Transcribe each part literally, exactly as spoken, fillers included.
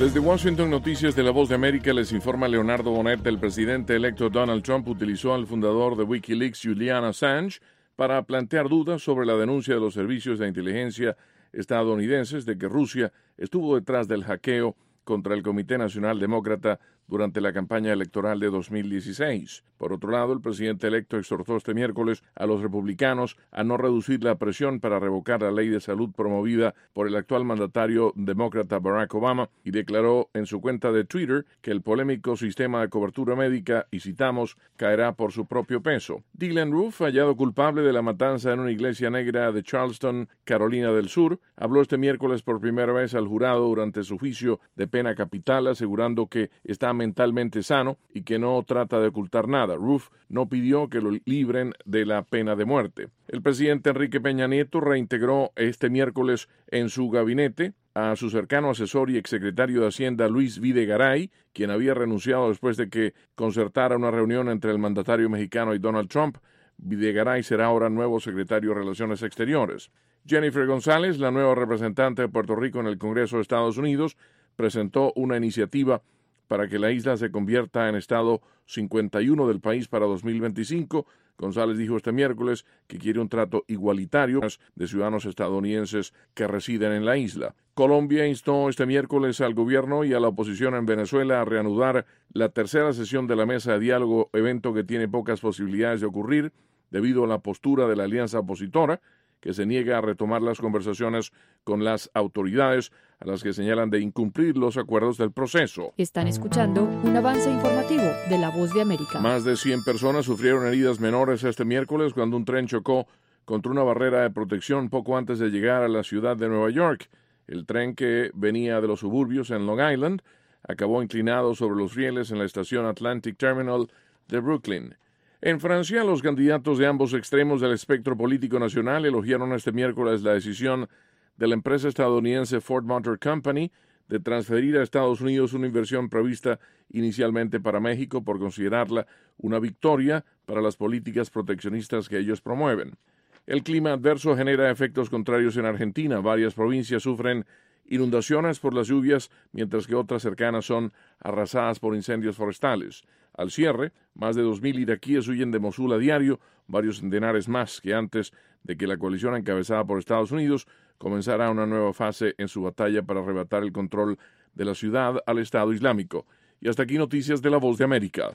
Desde Washington, Noticias de La Voz de América, les informa Leonardo Bonet. El presidente electo Donald Trump utilizó al fundador de Wikileaks, Julian Assange, para plantear dudas sobre la denuncia de los servicios de inteligencia estadounidenses de que Rusia estuvo detrás del hackeo contra el Comité Nacional Demócrata durante la campaña electoral de dos mil dieciséis. Por otro lado, el presidente electo exhortó este miércoles a los republicanos a no reducir la presión para revocar la ley de salud promovida por el actual mandatario demócrata Barack Obama y declaró en su cuenta de Twitter que el polémico sistema de cobertura médica, y citamos, caerá por su propio peso. Dylann Roof, hallado culpable de la matanza en una iglesia negra de Charleston, Carolina del Sur, habló este miércoles por primera vez al jurado durante su juicio de pena capital, asegurando que está mentalmente sano y que no trata de ocultar nada. Roof no pidió que lo libren de la pena de muerte. El presidente Enrique Peña Nieto reintegró este miércoles en su gabinete a su cercano asesor y exsecretario de Hacienda Luis Videgaray, quien había renunciado después de que concertara una reunión entre el mandatario mexicano y Donald Trump. Videgaray será ahora nuevo secretario de Relaciones Exteriores. Jennifer González, la nueva representante de Puerto Rico en el Congreso de Estados Unidos, presentó una iniciativa para que la isla se convierta en estado cincuenta y uno del país para dos mil veinticinco. González dijo este miércoles que quiere un trato igualitario de ciudadanos estadounidenses que residen en la isla. Colombia instó este miércoles al gobierno y a la oposición en Venezuela a reanudar la tercera sesión de la mesa de diálogo, evento que tiene pocas posibilidades de ocurrir debido a la postura de la alianza opositora, que se niega a retomar las conversaciones con las autoridades, a las que señalan de incumplir los acuerdos del proceso. Están escuchando un avance informativo de La Voz de América. Más de cien personas sufrieron heridas menores este miércoles cuando un tren chocó contra una barrera de protección poco antes de llegar a la ciudad de Nueva York. El tren, que venía de los suburbios en Long Island, acabó inclinado sobre los rieles en la estación Atlantic Terminal de Brooklyn. En Francia, los candidatos de ambos extremos del espectro político nacional elogiaron este miércoles la decisión de la empresa estadounidense Ford Motor Company de transferir a Estados Unidos una inversión prevista inicialmente para México por considerarla una victoria para las políticas proteccionistas que ellos promueven. El clima adverso genera efectos contrarios en Argentina. Varias provincias sufren inundaciones por las lluvias, mientras que otras cercanas son arrasadas por incendios forestales. Al cierre, más de dos mil iraquíes huyen de Mosul a diario, varios centenares más que antes de que la coalición encabezada por Estados Unidos comenzara una nueva fase en su batalla para arrebatar el control de la ciudad al Estado Islámico. Y hasta aquí noticias de La Voz de América.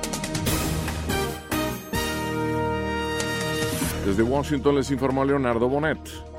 Desde Washington les informó Leonardo Bonet.